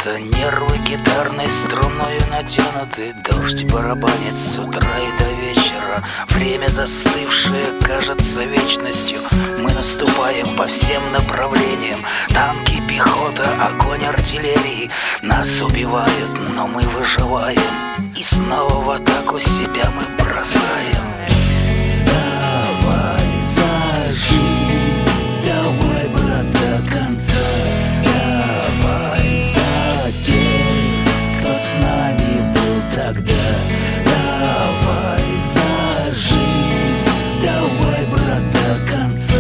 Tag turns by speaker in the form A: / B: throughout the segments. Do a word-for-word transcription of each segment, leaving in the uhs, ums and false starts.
A: лето, нервы гитарной струною натянуты. Дождь барабанит с утра и до вечера. Время застывшее кажется вечностью. Мы наступаем по всем направлениям. Танки, пехота, огонь артиллерии. Нас убивают, но мы выживаем. И снова в атаку себя мы бросаем.
B: Давай за жизнь, давай, брат, до конца. Давай за тех, кто с нами был тогда. Давай за жизнь, давай, брат, до конца.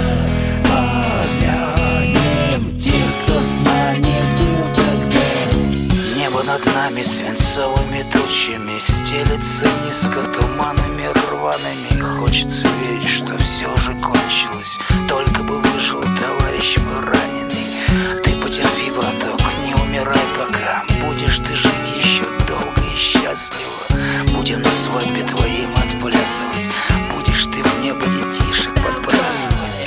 B: Помянем тех, кто с нами был тогда.
A: Небо над нами свинцовыми тучами стелется низко туманами рваными. Хочется верить, что все же кончилось. Только бы выжил товарищ мой раненый. Ты потерпи, браток, не умирай пока. Будешь ты жить еще долго и счастливо. Будем на свадьбе твоим отплясывать. Будешь ты в небо детишек подбрасывать.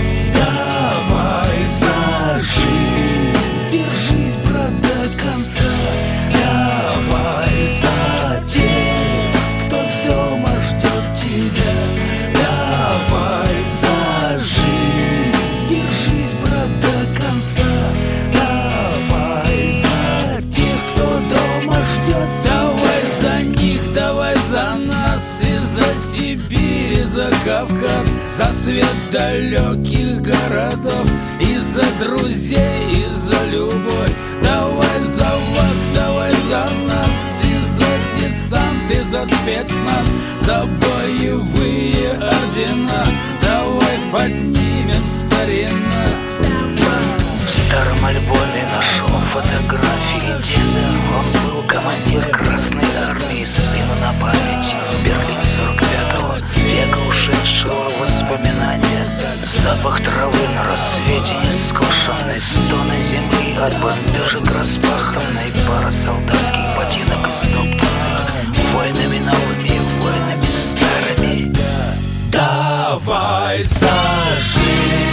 B: Давай за жизнь, держись, брат, до конца. Давай за тех, кто дома ждет тебя. Давай за жизнь, держись, брат, до конца. Давай за тех, кто дома ждет тебя. Давай за них, давай за нас, и за Сибирь, и за Кавказ, за свет далеких городов, и за друзей, и за любовь. Давай за вас, давай за нас, и за десант, и за спецназ, за боевые ордена. Давай поднимем старина.
A: В старом альбоме нашел фотографии деда. Он был командир Красной Армии, сыну на память. Берлин сорок пятого, века ушедшего воспоминания. Запах травы на рассвете нескошенной, стоны земли от бомбежек распаханной. Пара солдатских ботинок истоптанных войнами новыми и войнами старыми.
B: Давай за жизнь.